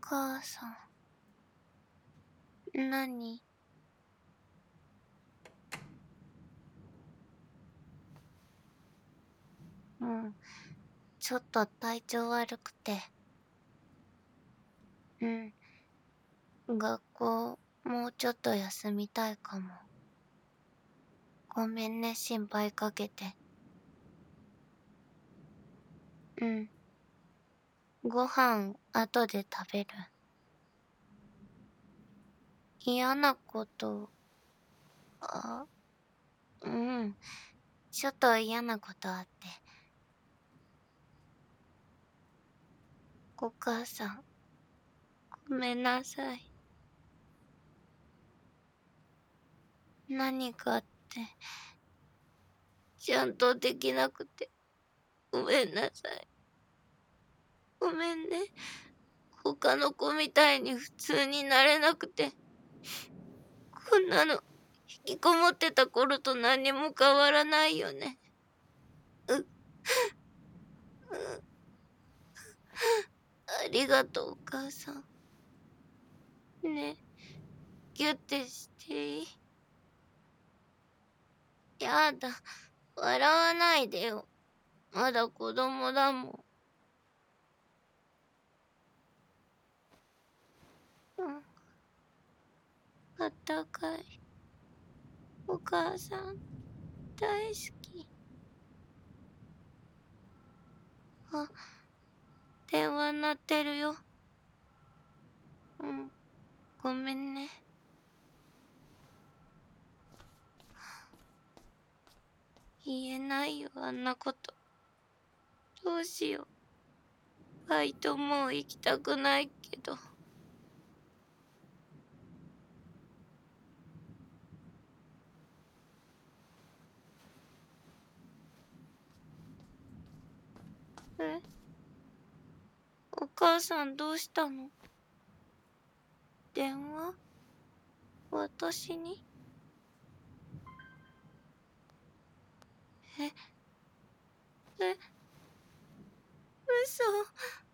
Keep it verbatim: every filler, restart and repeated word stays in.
母さん。何？うん。ちょっと体調悪くて。うん。学校、もうちょっと休みたいかも。ごめんね、心配かけて。うん。ご飯、後で食べる。嫌なこと、あ、うん。ちょっと嫌なことあって。お母さん、ごめんなさい。何かあって、ちゃんとできなくて、ごめんなさい。ごめんね。他の子みたいに普通になれなくて。こんなの、引きこもってた頃と何も変わらないよね。う、うん。ありがとう、お母さん。ねえ、ギュッてしていい？やだ、笑わないでよ。まだ子供だもん。うん。あったかい。お母さん、大好き。あ、電話鳴ってるよ。うん、ごめんね。言えないよ、あんなこと。どうしよう。バイトもう行きたくないけど。え？お母さんどうしたの？電話？私に？え、え、嘘。